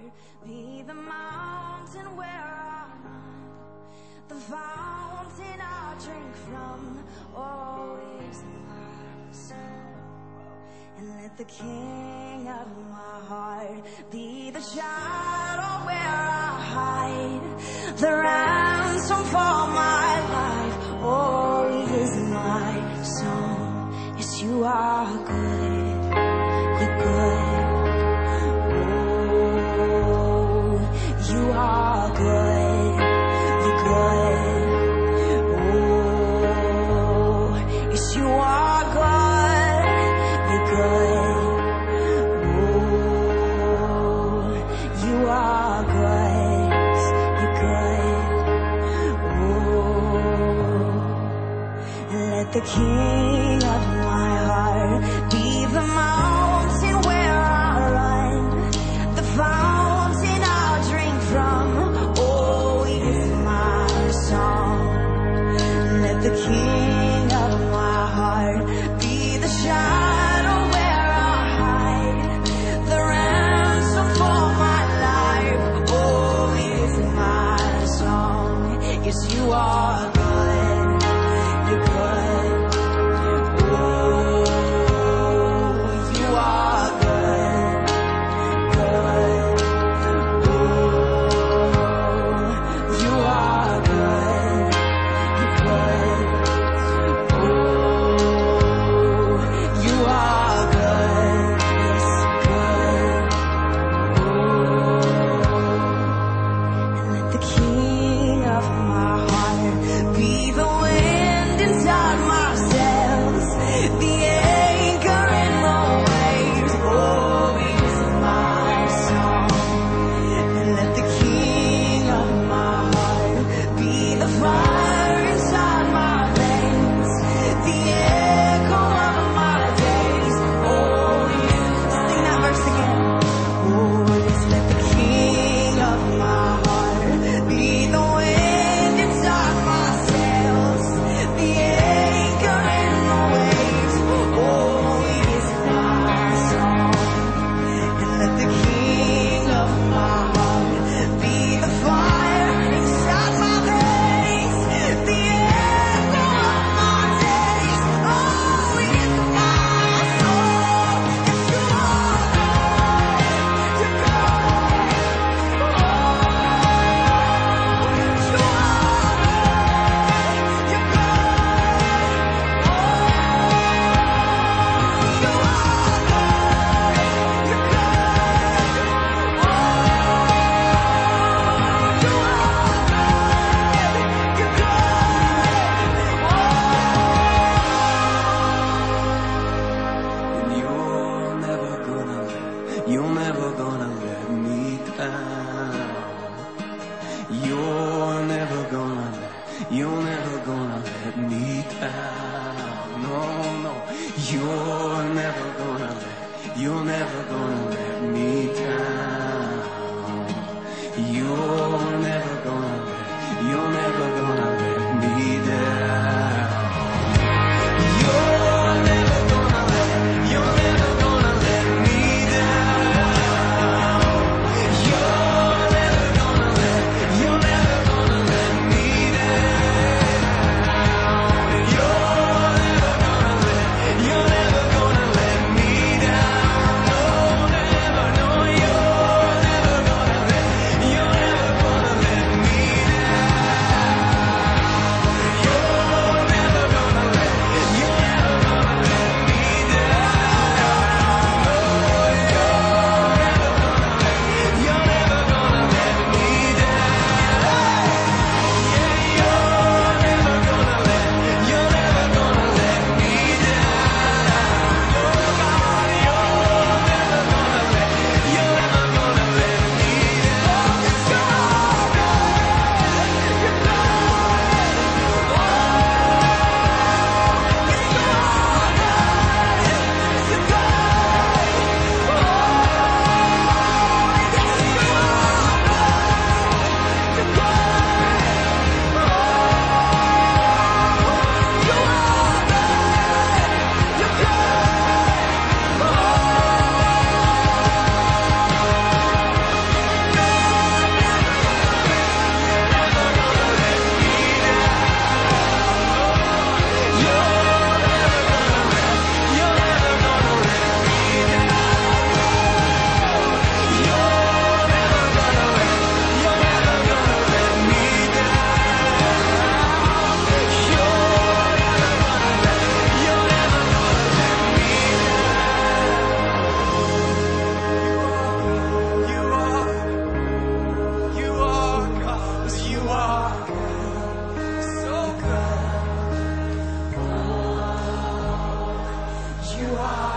Be the mountain where I run, the fountain I drink from, always my song. And let the King of my heart be the shadow where I hide, the ransom for my life, always my song. Yes, you are good, you're good. You are good, you're good. Oh, yes, you are good, you're good. Oh, you are good, you're good. Oh, and let the King of my heart be the mountain where I run, the fountain I drink from, oh, it is my song. Let the King of my heart be the shadow where I hide, the ransom for my life, oh, it is my song. Yes, you are good, you're good. Oh, you are good, good. you are.